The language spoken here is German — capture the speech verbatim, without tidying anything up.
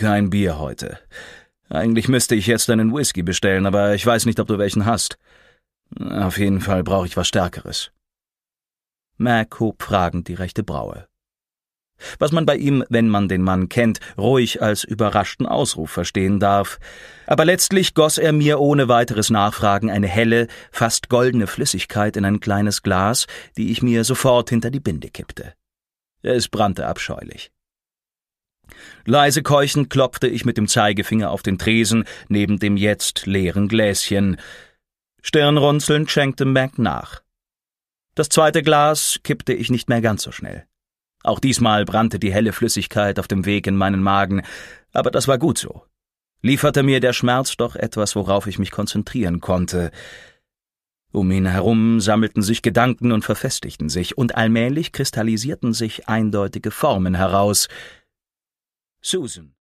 Kein Bier heute. Eigentlich müsste ich jetzt einen Whisky bestellen, aber ich weiß nicht, ob du welchen hast. Auf jeden Fall brauche ich was Stärkeres. Mac hob fragend die rechte Braue. Was man bei ihm, wenn man den Mann kennt, ruhig als überraschten Ausruf verstehen darf. Aber letztlich goss er mir ohne weiteres Nachfragen eine helle, fast goldene Flüssigkeit in ein kleines Glas, die ich mir sofort hinter die Binde kippte. Es brannte abscheulich. Leise keuchend klopfte ich mit dem Zeigefinger auf den Tresen neben dem jetzt leeren Gläschen. Stirnrunzelnd schenkte Mac nach. Das zweite Glas kippte ich nicht mehr ganz so schnell. Auch diesmal brannte die helle Flüssigkeit auf dem Weg in meinen Magen, aber das war gut so. Lieferte mir der Schmerz doch etwas, worauf ich mich konzentrieren konnte. Um ihn herum sammelten sich Gedanken und verfestigten sich, und allmählich kristallisierten sich eindeutige Formen heraus. Susan.